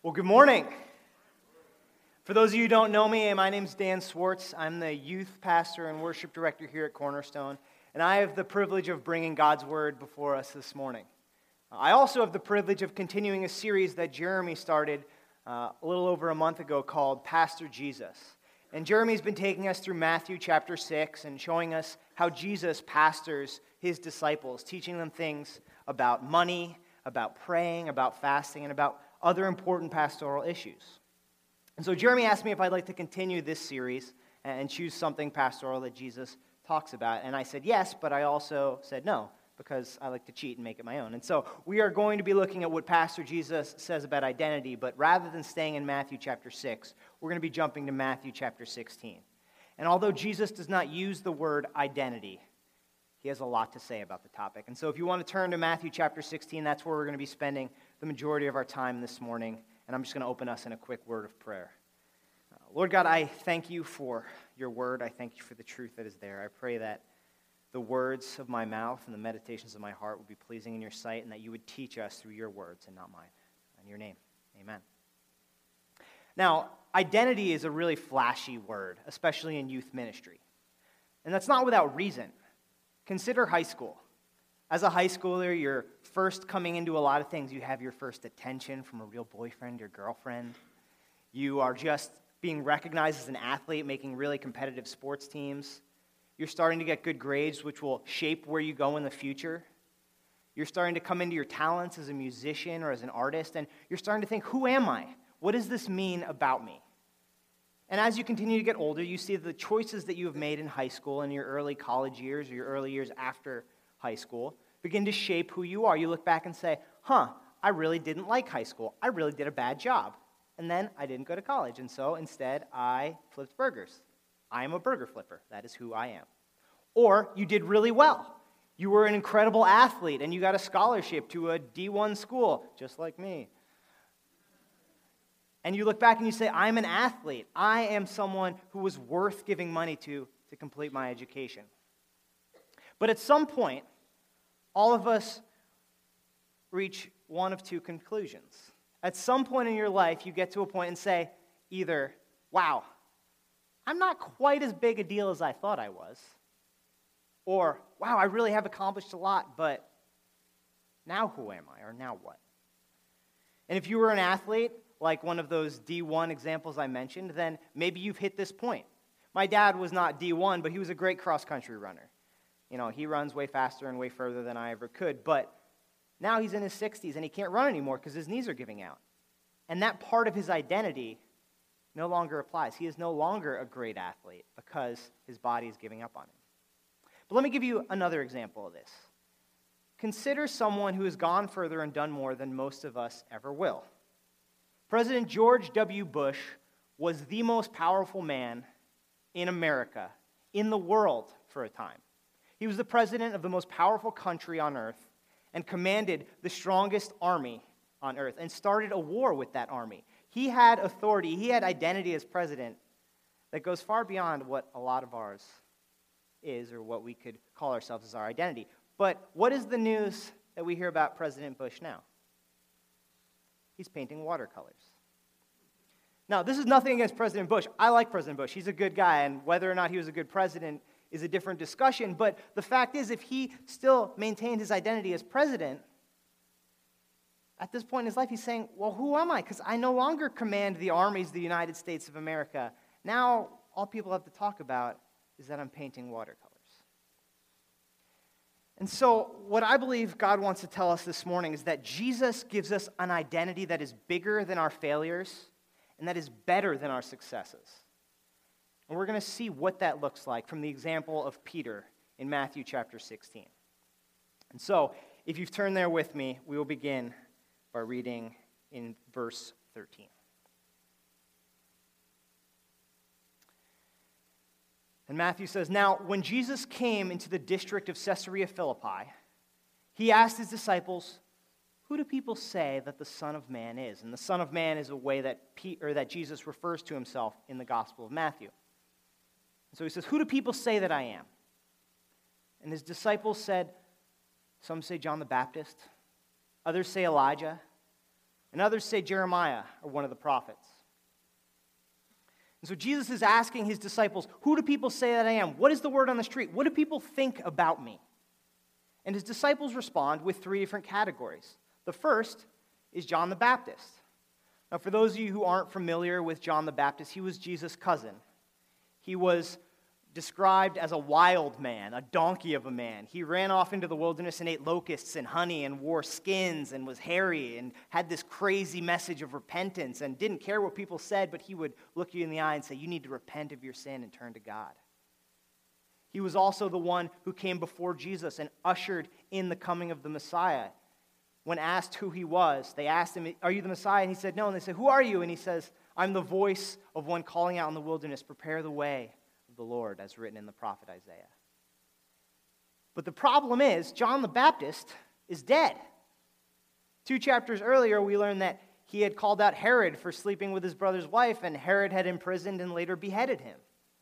Well, good morning. For those of you who don't know me, my name's Dan Swartz. I'm the youth pastor and worship director here at Cornerstone, and I have the privilege of bringing God's Word before us this morning. I also have the privilege of continuing a series that Jeremy started a little over a month ago called Pastor Jesus. And Jeremy's been taking us through Matthew chapter 6 and showing us how Jesus pastors his disciples, teaching them things about money, about praying, about fasting, and about other important pastoral issues. And so Jeremy asked me if I'd like to continue this series and choose something pastoral that Jesus talks about. And I said yes, but I also said no, because I like to cheat and make it my own. And so we are going to be looking at what Pastor Jesus says about identity, but rather than staying in Matthew chapter 6, we're going to be jumping to Matthew chapter 16. And although Jesus does not use the word identity, he has a lot to say about the topic. And so if you want to turn to Matthew chapter 16, that's where we're going to be spending the majority of our time this morning. And I'm just going to open us in a quick word of prayer. Lord God, I thank you for your word. I thank you for the truth that is there. I pray that the words of my mouth and the meditations of my heart would be pleasing in your sight, and that you would teach us through your words and not mine. In your name, amen. Now, identity is a really flashy word, especially in youth ministry. And that's not without reason. Consider high school. As a high schooler, you're first coming into a lot of things. You have your first attention from a real boyfriend or girlfriend. You are just being recognized as an athlete, making really competitive sports teams. You're starting to get good grades, which will shape where you go in the future. You're starting to come into your talents as a musician or as an artist, and you're starting to think, who am I? What does this mean about me? And as you continue to get older, you see the choices that you have made in high school and your early college years or your early years after high school begin to shape who you are. You look back and say, I really didn't like high school. I really did a bad job. And then I didn't go to college, and so instead I flipped burgers. I am a burger flipper. That is who I am. Or you did really well. You were an incredible athlete, and you got a scholarship to a D1 school, just like me. And you look back and you say, I'm an athlete. I am someone who was worth giving money to complete my education. But at some point, all of us reach one of two conclusions. At some point in your life, you get to a point and say, either, wow, I'm not quite as big a deal as I thought I was, or, wow, I really have accomplished a lot, but now who am I, or now what? And if you were an athlete, like one of those D1 examples I mentioned, then maybe you've hit this point. My dad was not D1, but he was a great cross-country runner. You know, he runs way faster and way further than I ever could, but now he's in his 60s and he can't run anymore because his knees are giving out. And that part of his identity no longer applies. He is no longer a great athlete because his body is giving up on him. But let me give you another example of this. Consider someone who has gone further and done more than most of us ever will. President George W. Bush was the most powerful man in America, in the world for a time. He was the president of the most powerful country on earth and commanded the strongest army on earth and started a war with that army. He had authority, he had identity as president that goes far beyond what a lot of ours is or what we could call ourselves as our identity. But what is the news that we hear about President Bush now? He's painting watercolors. Now, this is nothing against President Bush. I like President Bush. He's a good guy, and whether or not he was a good president is a different discussion. But the fact is, if he still maintained his identity as president, at this point in his life, he's saying, well, who am I? Because I no longer command the armies of the United States of America. Now, all people have to talk about is that I'm painting watercolors. And so what I believe God wants to tell us this morning is that Jesus gives us an identity that is bigger than our failures and that is better than our successes. And we're going to see what that looks like from the example of Peter in Matthew chapter 16. And so, if you've turned there with me, we will begin by reading in verse 13. And Matthew says, Now, when Jesus came into the district of Caesarea Philippi, he asked his disciples, Who do people say that the Son of Man is? And the Son of Man is a way that Jesus refers to himself in the Gospel of Matthew. And so he says, Who do people say that I am? And his disciples said, Some say John the Baptist, others say Elijah, and others say Jeremiah or one of the prophets. And so Jesus is asking his disciples, who do people say that I am? What is the word on the street? What do people think about me? And his disciples respond with three different categories. The first is John the Baptist. Now, for those of you who aren't familiar with John the Baptist, he was Jesus' cousin. He was described as a wild man, a donkey of a man. He ran off into the wilderness and ate locusts and honey and wore skins and was hairy and had this crazy message of repentance and didn't care what people said, but he would look you in the eye and say, you need to repent of your sin and turn to God. He was also the one who came before Jesus and ushered in the coming of the Messiah. When asked who he was, they asked him, are you the Messiah? And he said, no. And they said, who are you? And he says, I'm the voice of one calling out in the wilderness, prepare the way of the Lord, as written in the prophet Isaiah. But the problem is, John the Baptist is dead. 2 chapters earlier, we learned that he had called out Herod for sleeping with his brother's wife, and Herod had imprisoned and later beheaded him.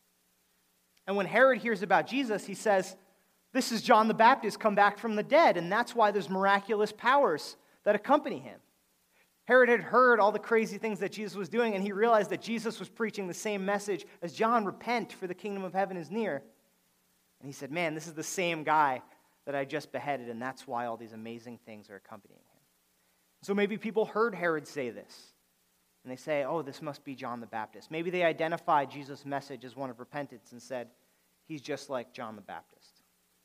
And when Herod hears about Jesus, he says, this is John the Baptist come back from the dead, and that's why there's miraculous powers that accompany him. Herod had heard all the crazy things that Jesus was doing, and he realized that Jesus was preaching the same message as John, repent, for the kingdom of heaven is near. And he said, man, this is the same guy that I just beheaded, and that's why all these amazing things are accompanying him. So maybe people heard Herod say this, and they say, oh, this must be John the Baptist. Maybe they identified Jesus' message as one of repentance and said, he's just like John the Baptist.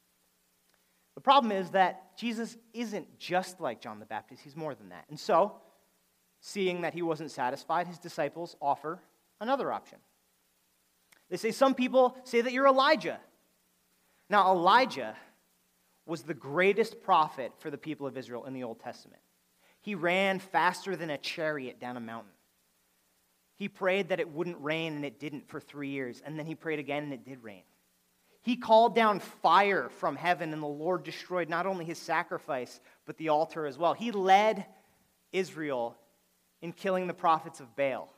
The problem is that Jesus isn't just like John the Baptist, he's more than that. And so, seeing that he wasn't satisfied, his disciples offer another option. They say, some people say that you're Elijah. Now, Elijah was the greatest prophet for the people of Israel in the Old Testament. He ran faster than a chariot down a mountain. He prayed that it wouldn't rain, and it didn't for 3 years. And then he prayed again, and it did rain. He called down fire from heaven, and the Lord destroyed not only his sacrifice, but the altar as well. He led Israel in killing the prophets of Baal.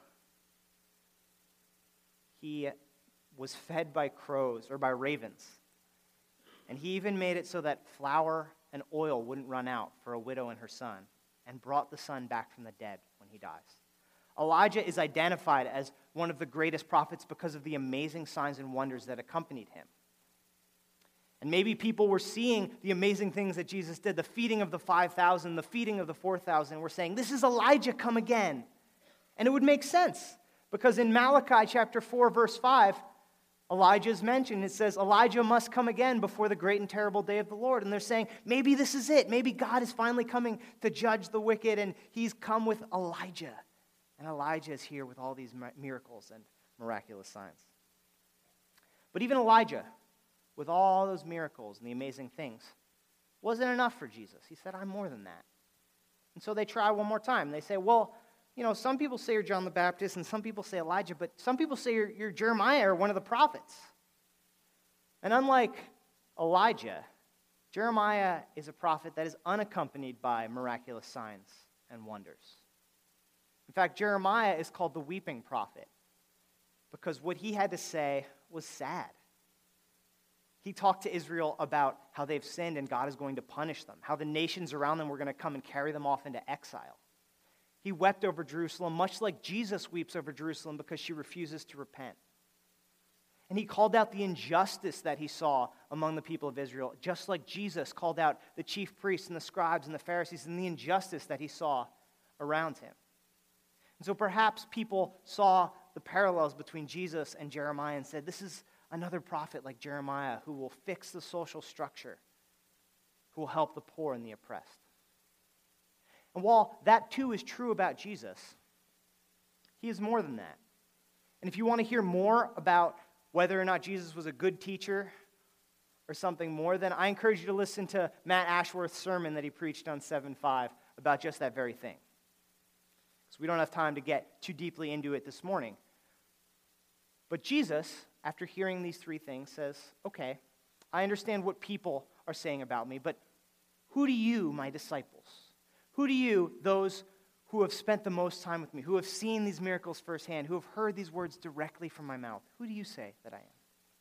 He was fed by crows or by ravens. And he even made it so that flour and oil wouldn't run out for a widow and her son, and brought the son back from the dead when he dies. Elijah is identified as one of the greatest prophets because of the amazing signs and wonders that accompanied him. And maybe people were seeing the amazing things that Jesus did, the feeding of the 5,000, the feeding of the 4,000, and were saying, this is Elijah come again. And it would make sense, because in Malachi chapter 4, verse 5, Elijah is mentioned. It says, Elijah must come again before the great and terrible day of the Lord. And they're saying, maybe this is it. Maybe God is finally coming to judge the wicked, and he's come with Elijah. And Elijah is here with all these miracles and miraculous signs. But even Elijah, with all those miracles and the amazing things, wasn't enough for Jesus. He said, I'm more than that. And so they try one more time. They say, well, you know, some people say you're John the Baptist, and some people say Elijah, but some people say you're Jeremiah or one of the prophets. And unlike Elijah, Jeremiah is a prophet that is unaccompanied by miraculous signs and wonders. In fact, Jeremiah is called the weeping prophet because what he had to say was sad. He talked to Israel about how they've sinned and God is going to punish them, how the nations around them were going to come and carry them off into exile. He wept over Jerusalem, much like Jesus weeps over Jerusalem because she refuses to repent. And he called out the injustice that he saw among the people of Israel, just like Jesus called out the chief priests and the scribes and the Pharisees and the injustice that he saw around him. And so perhaps people saw the parallels between Jesus and Jeremiah and said, this is another prophet like Jeremiah who will fix the social structure, who will help the poor and the oppressed. And while that too is true about Jesus, he is more than that. And if you want to hear more about whether or not Jesus was a good teacher or something more, then I encourage you to listen to Matt Ashworth's sermon that he preached on 7-5 about just that very thing. So we don't have time to get too deeply into it this morning. But Jesus, after hearing these three things, says, okay, I understand what people are saying about me, but who do you, my disciples, who do you, those who have spent the most time with me, who have seen these miracles firsthand, who have heard these words directly from my mouth, who do you say that I am?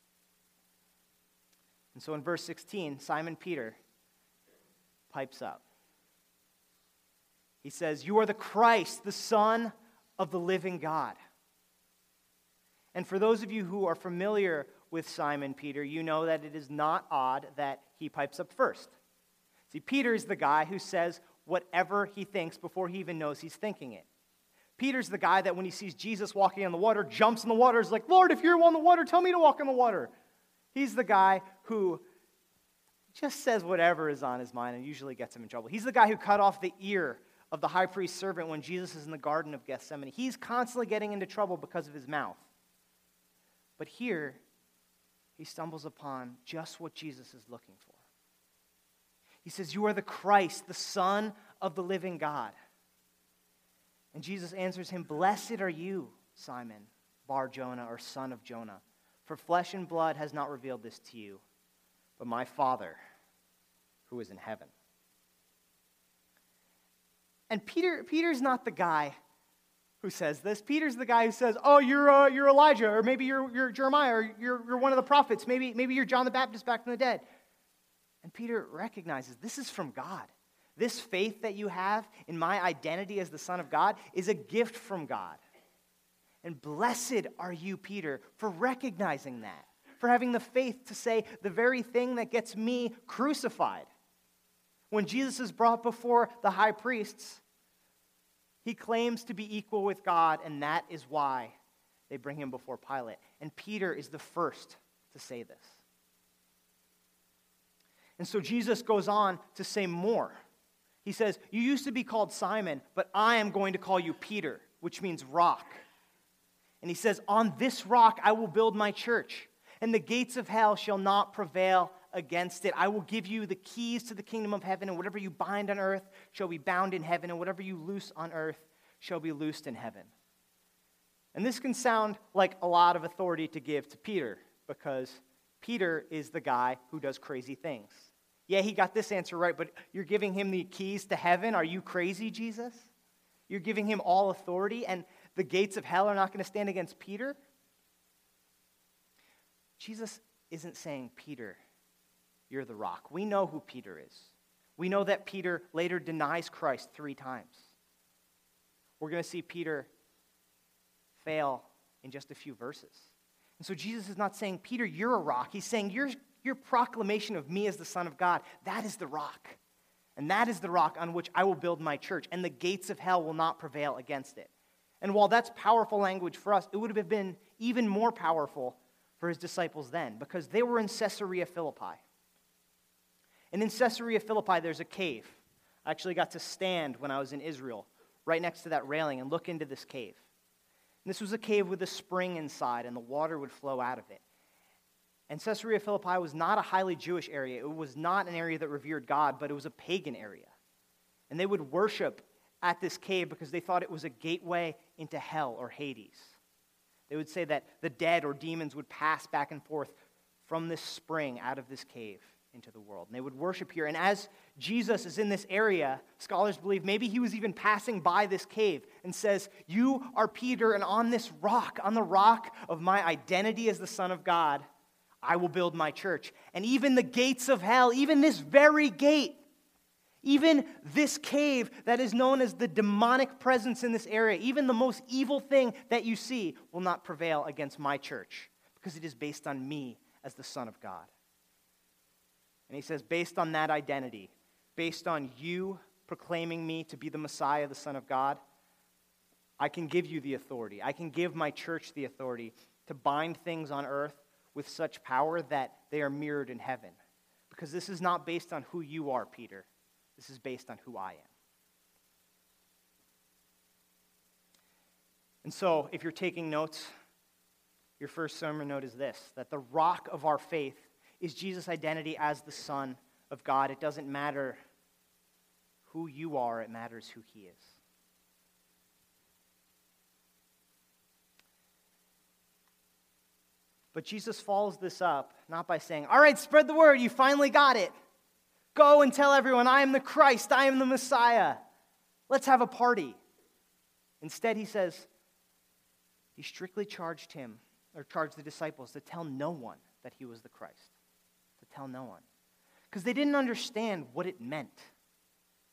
And so in verse 16, Simon Peter pipes up. He says, "You are the Christ, the Son of the living God." And for those of you who are familiar with Simon Peter, you know that it is not odd that he pipes up first. See, Peter is the guy who says whatever he thinks before he even knows he's thinking it. Peter's the guy that when he sees Jesus walking on the water, jumps in the water, is like, "Lord, if you're on the water, tell me to walk on the water." He's the guy who just says whatever is on his mind and usually gets him in trouble. He's the guy who cut off the ear of the high priest's servant when Jesus is in the Garden of Gethsemane. He's constantly getting into trouble because of his mouth. But here, he stumbles upon just what Jesus is looking for. He says, "You are the Christ, the Son of the living God." And Jesus answers him, "Blessed are you, Simon, Bar-Jonah, or son of Jonah, for flesh and blood has not revealed this to you, but my Father who is in heaven." And Peter's not the guy who says this. Peter's the guy who says, "Oh, you're Elijah, or maybe you're Jeremiah, or you're one of the prophets. Maybe you're John the Baptist back from the dead." And Peter recognizes this is from God. This faith that you have in my identity as the Son of God is a gift from God. And blessed are you, Peter, for recognizing that, for having the faith to say the very thing that gets me crucified. When Jesus is brought before the high priests, he claims to be equal with God, and that is why they bring him before Pilate. And Peter is the first to say this. And so Jesus goes on to say more. He says, "You used to be called Simon, but I am going to call you Peter," which means rock. And he says, "On this rock I will build my church, and the gates of hell shall not prevail against it. I will give you the keys to the kingdom of heaven, and whatever you bind on earth shall be bound in heaven, and whatever you loose on earth shall be loosed in heaven." And this can sound like a lot of authority to give to Peter, because Peter is the guy who does crazy things. Yeah, he got this answer right, but you're giving him the keys to heaven? Are you crazy, Jesus? You're giving him all authority, and the gates of hell are not going to stand against Peter? Jesus isn't saying, "Peter, you're the rock." We know who Peter is. We know that Peter later denies Christ 3 times. We're going to see Peter fail in just a few verses. And so Jesus is not saying, "Peter, you're a rock." He's saying, your proclamation of me as the Son of God, that is the rock. And that is the rock on which I will build my church, and the gates of hell will not prevail against it. And while that's powerful language for us, it would have been even more powerful for his disciples then, because they were in Caesarea Philippi. And in Caesarea Philippi, there's a cave. I actually got to stand when I was in Israel, right next to that railing, and look into this cave. And this was a cave with a spring inside, and the water would flow out of it. And Caesarea Philippi was not a highly Jewish area. It was not an area that revered God, but it was a pagan area. And they would worship at this cave because they thought it was a gateway into hell or Hades. They would say that the dead or demons would pass back and forth from this spring out of this cave into the world. And they would worship here. And as Jesus is in this area, scholars believe maybe he was even passing by this cave and says, "You are Peter, and on this rock, on the rock of my identity as the Son of God, I will build my church. And even the gates of hell, even this very gate, even this cave that is known as the demonic presence in this area, even the most evil thing that you see will not prevail against my church, because it is based on me as the Son of God." And he says, based on that identity, based on you proclaiming me to be the Messiah, the Son of God, I can give you the authority. I can give my church the authority to bind things on earth with such power that they are mirrored in heaven. Because this is not based on who you are, Peter. This is based on who I am. And so, if you're taking notes, your first sermon note is this, that the rock of our faith is Jesus' identity as the Son of God. It doesn't matter who you are, it matters who he is. But Jesus follows this up, not by saying, "All right, spread the word, you finally got it. Go and tell everyone, I am the Christ, I am the Messiah. Let's have a party." Instead, he says, he strictly charged the disciples to tell no one that he was the Christ. To tell no one. Because they didn't understand what it meant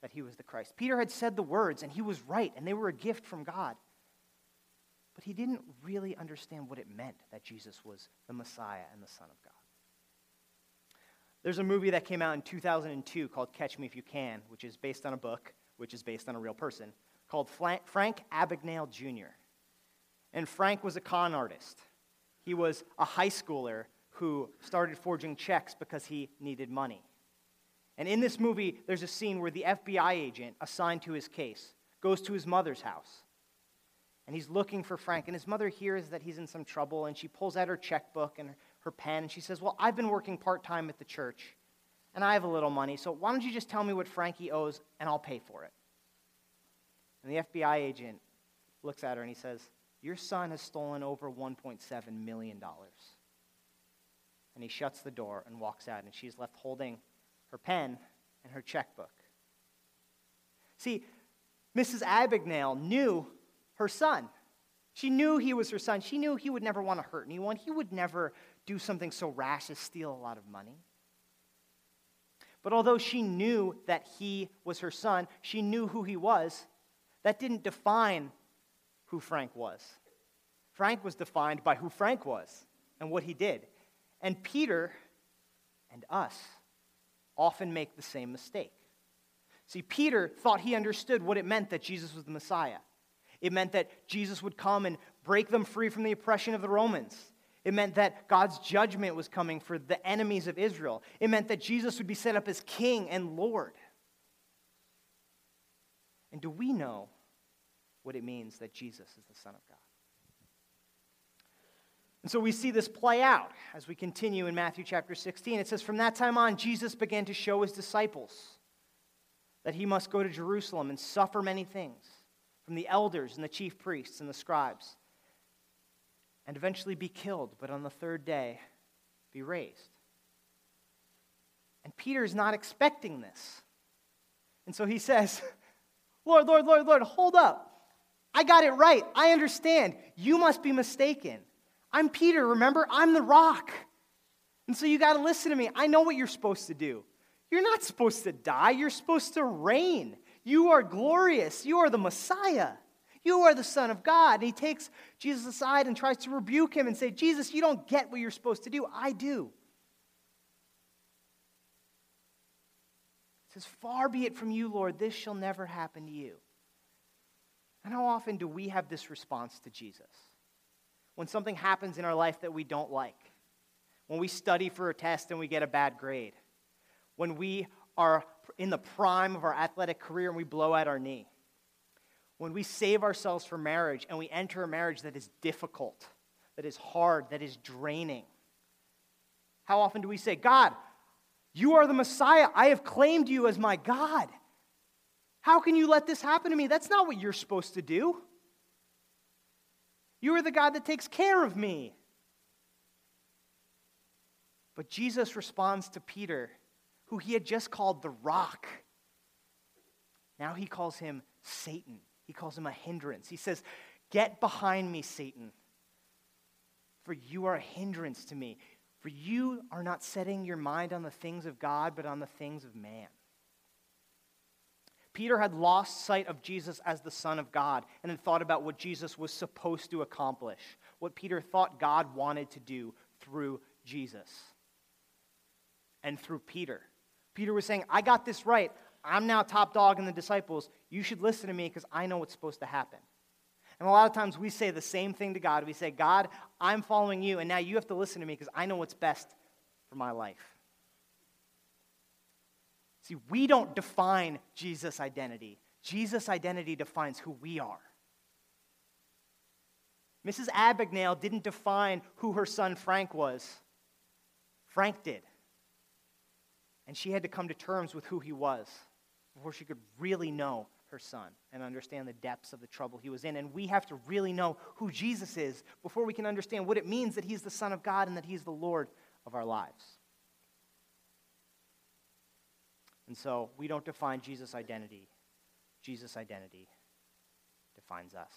that he was the Christ. Peter had said the words, and he was right, and they were a gift from God. But he didn't really understand what it meant that Jesus was the Messiah and the Son of God. There's a movie that came out in 2002 called Catch Me If You Can, which is based on a book, which is based on a real person, called Frank Abagnale Jr. And Frank was a con artist. He was a high schooler who started forging checks because he needed money. And in this movie, there's a scene where the FBI agent assigned to his case goes to his mother's house. And he's looking for Frank, and his mother hears that he's in some trouble, and she pulls out her checkbook and her pen, and she says, well, I've been working part-time at the church, and I have a little money, so why don't you just tell me what Frankie owes, and I'll pay for it. And the FBI agent looks at her, and he says, your son has stolen over $1.7 million. And he shuts the door and walks out, and she's left holding her pen and her checkbook. See, Mrs. Abagnale knew her son. She knew he was her son. She knew he would never want to hurt anyone. He would never do something so rash as steal a lot of money. But although she knew that he was her son, she knew who he was, that didn't define who Frank was. Frank was defined by who Frank was and what he did. And Peter and us often make the same mistake. See, Peter thought he understood what it meant that Jesus was the Messiah. It meant that Jesus would come and break them free from the oppression of the Romans. It meant that God's judgment was coming for the enemies of Israel. It meant that Jesus would be set up as King and Lord. And do we know what it means that Jesus is the Son of God? And so we see this play out as we continue in Matthew chapter 16. It says, from that time on, Jesus began to show his disciples that he must go to Jerusalem and suffer many things from the elders and the chief priests and the scribes, and eventually be killed, but on the third day be raised. And Peter is not expecting this. And so he says, Lord, Lord, Lord, Lord, hold up. I got it right. I understand. You must be mistaken. I'm Peter, remember? I'm the rock. And so you got to listen to me. I know what you're supposed to do. You're not supposed to die. You're supposed to reign. You are glorious. You are the Messiah. You are the Son of God. And he takes Jesus aside and tries to rebuke him and say, Jesus, you don't get what you're supposed to do. I do. He says, far be it from you, Lord. This shall never happen to you. And how often do we have this response to Jesus? When something happens in our life that we don't like. When we study for a test and we get a bad grade. When we are in the prime of our athletic career and we blow out our knee. When we save ourselves for marriage and we enter a marriage that is difficult, that is hard, that is draining. How often do we say, God, you are the Messiah. I have claimed you as my God. How can you let this happen to me? That's not what you're supposed to do. You are the God that takes care of me. But Jesus responds to Peter, who he had just called the rock. Now he calls him Satan. He calls him a hindrance. He says, get behind me, Satan, for you are a hindrance to me. For you are not setting your mind on the things of God, but on the things of man. Peter had lost sight of Jesus as the Son of God and had thought about what Jesus was supposed to accomplish, what Peter thought God wanted to do through Jesus and through Peter. Peter was saying, I got this right. I'm now top dog in the disciples. You should listen to me because I know what's supposed to happen. And a lot of times we say the same thing to God. We say, God, I'm following you, and now you have to listen to me because I know what's best for my life. See, we don't define Jesus' identity. Jesus' identity defines who we are. Mrs. Abagnale didn't define who her son Frank was. Frank did. And she had to come to terms with who he was before she could really know her son and understand the depths of the trouble he was in. And we have to really know who Jesus is before we can understand what it means that he's the Son of God and that he's the Lord of our lives. And so we don't define Jesus' identity. Jesus' identity defines us.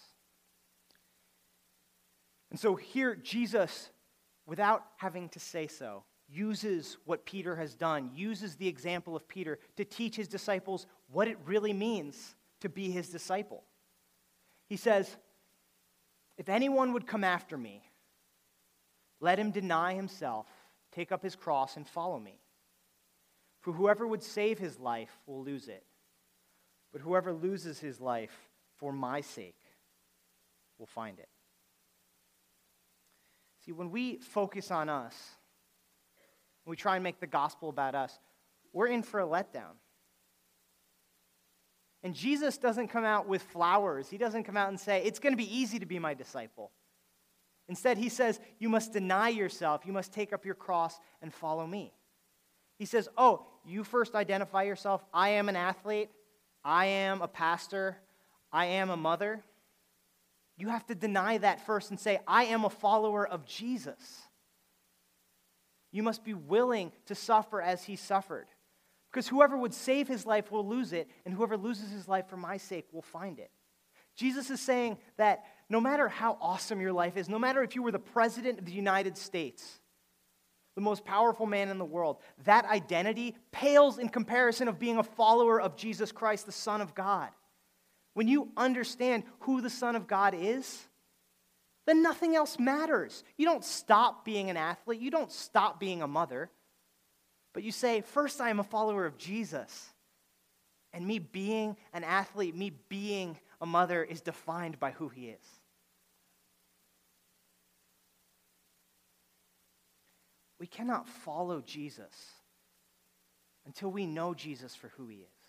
And so here Jesus, without having to say so, uses what Peter has done, uses the example of Peter to teach his disciples what it really means to be his disciple. He says, if anyone would come after me, let him deny himself, take up his cross, and follow me. For whoever would save his life will lose it, but whoever loses his life for my sake will find it. See, when we focus on us, when we try and make the gospel about us, we're in for a letdown. And Jesus doesn't come out with flowers. He doesn't come out and say, it's going to be easy to be my disciple. Instead, he says, you must deny yourself, you must take up your cross and follow me. He says, oh, you first identify yourself. I am an athlete. I am a pastor. I am a mother. You have to deny that first and say, I am a follower of Jesus. You must be willing to suffer as he suffered. Because whoever would save his life will lose it, and whoever loses his life for my sake will find it. Jesus is saying that no matter how awesome your life is, no matter if you were the president of the United States, the most powerful man in the world, that identity pales in comparison of being a follower of Jesus Christ, the Son of God. When you understand who the Son of God is, then nothing else matters. You don't stop being an athlete. You don't stop being a mother. But you say, first I am a follower of Jesus. And me being an athlete, me being a mother is defined by who he is. We cannot follow Jesus until we know Jesus for who he is.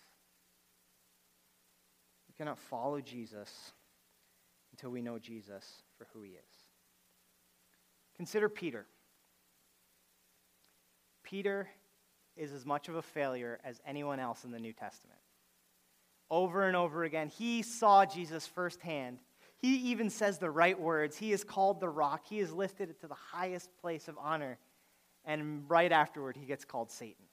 We cannot follow Jesus until we know Jesus for who he is. Consider Peter. Peter is as much of a failure as anyone else in the New Testament. Over and over again, he saw Jesus firsthand. He even says the right words. He is called the rock. He is lifted to the highest place of honor. And right afterward, he gets called Satan.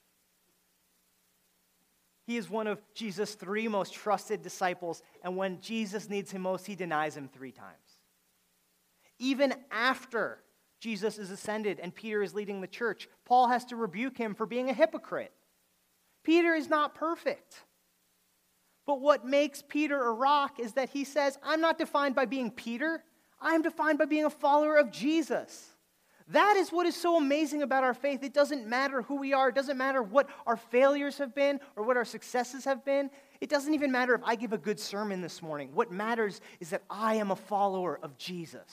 He is one of Jesus' 3 most trusted disciples, and when Jesus needs him most, he denies him 3 times. Even after Jesus is ascended and Peter is leading the church, Paul has to rebuke him for being a hypocrite. Peter is not perfect. But what makes Peter a rock is that he says, I'm not defined by being Peter, I'm defined by being a follower of Jesus. That is what is so amazing about our faith. It doesn't matter who we are. It doesn't matter what our failures have been or what our successes have been. It doesn't even matter if I give a good sermon this morning. What matters is that I am a follower of Jesus.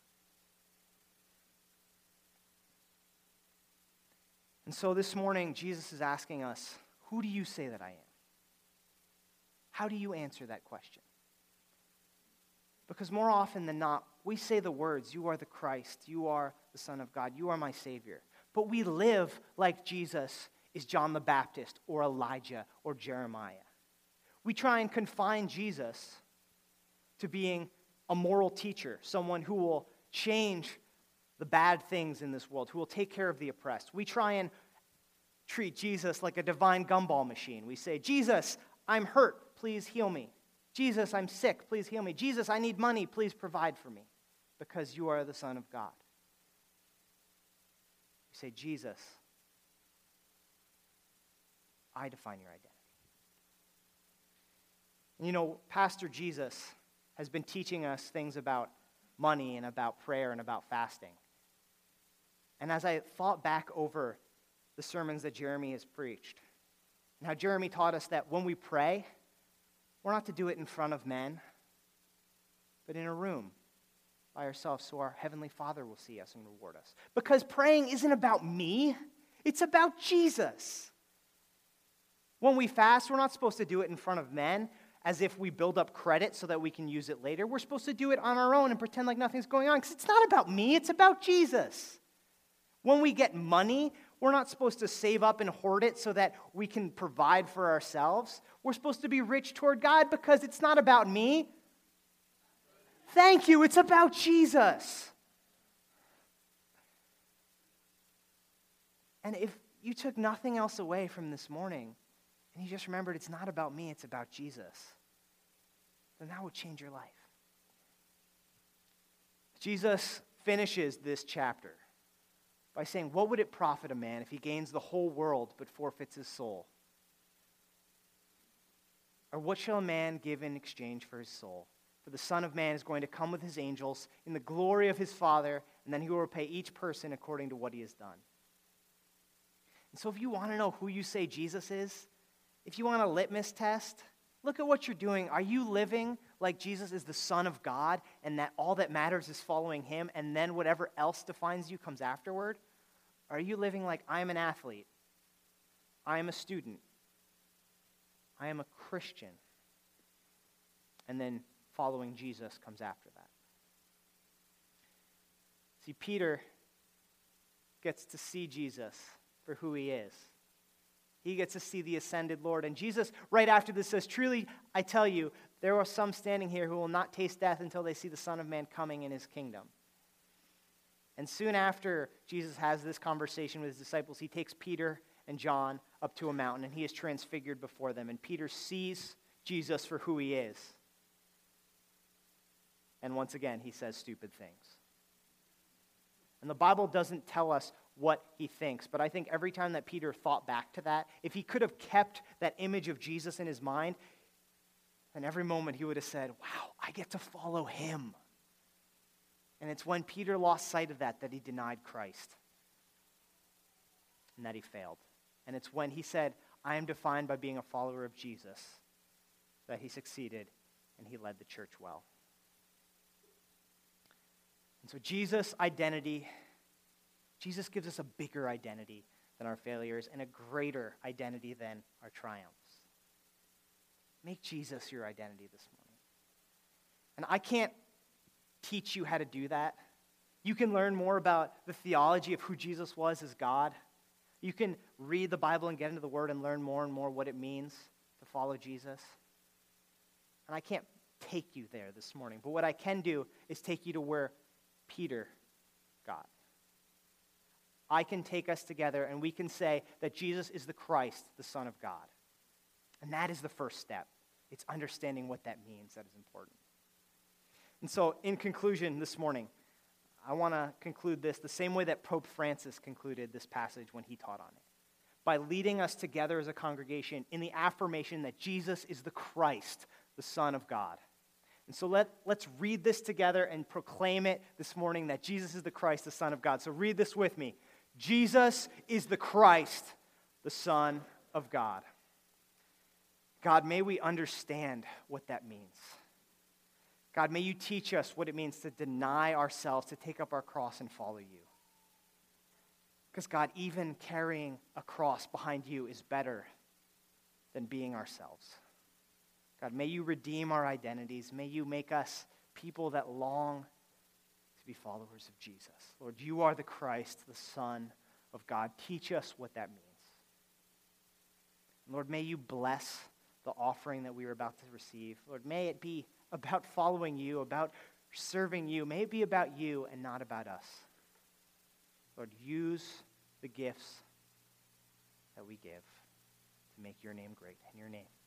And so this morning, Jesus is asking us, who do you say that I am? How do you answer that question? Because more often than not, we say the words, you are the Christ, you are the Son of God, you are my Savior. But we live like Jesus is John the Baptist or Elijah or Jeremiah. We try and confine Jesus to being a moral teacher, someone who will change the bad things in this world, who will take care of the oppressed. We try and treat Jesus like a divine gumball machine. We say, Jesus, I'm hurt, please heal me. Jesus, I'm sick, please heal me. Jesus, I need money, please provide for me, because you are the Son of God. We say, Jesus, I define your identity. And you know, Pastor Jesus has been teaching us things about money and about prayer and about fasting. And as I thought back over the sermons that Jeremy has preached, and how Jeremy taught us that when we pray, we're not to do it in front of men, but in a room by ourselves so our Heavenly Father will see us and reward us. Because praying isn't about me, it's about Jesus. When we fast, we're not supposed to do it in front of men as if we build up credit so that we can use it later. We're supposed to do it on our own and pretend like nothing's going on because it's not about me, it's about Jesus. When we get money, we're not supposed to save up and hoard it so that we can provide for ourselves. We're supposed to be rich toward God because it's not about me. Thank you, it's about Jesus. And if you took nothing else away from this morning, and you just remembered it's not about me, it's about Jesus, then that would change your life. Jesus finishes this chapter by saying, what would it profit a man if he gains the whole world but forfeits his soul? Or what shall a man give in exchange for his soul? For the Son of Man is going to come with his angels in the glory of his Father, and then he will repay each person according to what he has done. And so if you want to know who you say Jesus is, if you want a litmus test, look at what you're doing. Are you living like Jesus is the Son of God, and that all that matters is following him, and then whatever else defines you comes afterward? Or are you living like, I am an athlete, I am a student, I am a Christian, and then following Jesus comes after that? See, Peter gets to see Jesus for who he is. He gets to see the ascended Lord. And Jesus, right after this, says, truly, I tell you, there are some standing here who will not taste death until they see the Son of Man coming in his kingdom. And soon after Jesus has this conversation with his disciples, he takes Peter and John up to a mountain, and he is transfigured before them. And Peter sees Jesus for who he is. And once again, he says stupid things. And the Bible doesn't tell us what he thinks, but I think every time that Peter thought back to that, if he could have kept that image of Jesus in his mind, then every moment he would have said, wow, I get to follow him. And it's when Peter lost sight of that he denied Christ and that he failed. And it's when he said, I am defined by being a follower of Jesus, that he succeeded and he led the church well. And so Jesus' identity, Jesus gives us a bigger identity than our failures and a greater identity than our triumphs. Make Jesus your identity this morning. And I can't teach you how to do that. You can learn more about the theology of who Jesus was as God. You can read the Bible and get into the Word and learn more and more what it means to follow Jesus. And I can't take you there this morning, but what I can do is take you to where Peter got. I can take us together and we can say that Jesus is the Christ, the Son of God. And that is the first step. It's understanding what that means that is important. And so, in conclusion this morning, I want to conclude this the same way that Pope Francis concluded this passage when he taught on it, by leading us together as a congregation in the affirmation that Jesus is the Christ, the Son of God. And so let's read this together and proclaim it this morning that Jesus is the Christ, the Son of God. So read this with me. Jesus is the Christ, the Son of God. God, may we understand what that means. God, may you teach us what it means to deny ourselves, to take up our cross and follow you. Because God, even carrying a cross behind you is better than being ourselves. God, may you redeem our identities. May you make us people that long to be followers of Jesus. Lord, you are the Christ, the Son of God. Teach us what that means. And Lord, may you bless the offering that we are about to receive. Lord, may it be about following you, about serving you. May it be about you and not about us. Lord, use the gifts that we give to make your name great. In your name.